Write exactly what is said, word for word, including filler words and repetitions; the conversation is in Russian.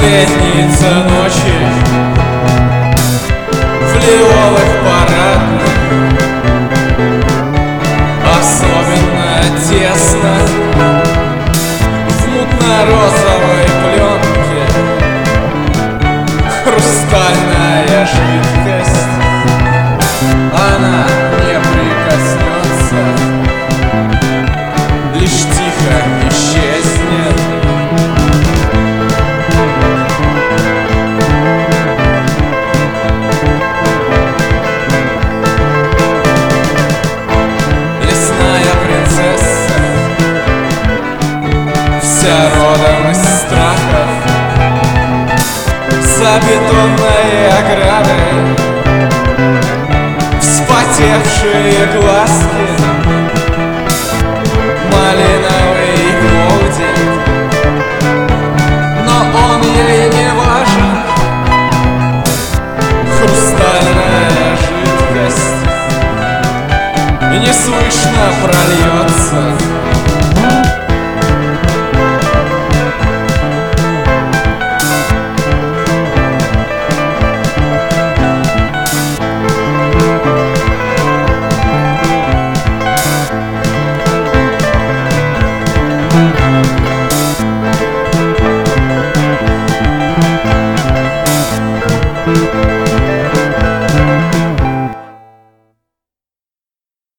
Наследница ночи в лиловых парадных, особенно тесно в мутно-розовой пленке. Хрустальная жидкость, она не прикоснется, лишь тихо исчезнет. Вся родом из страхов, за бетонной оградой вспотевшие глазки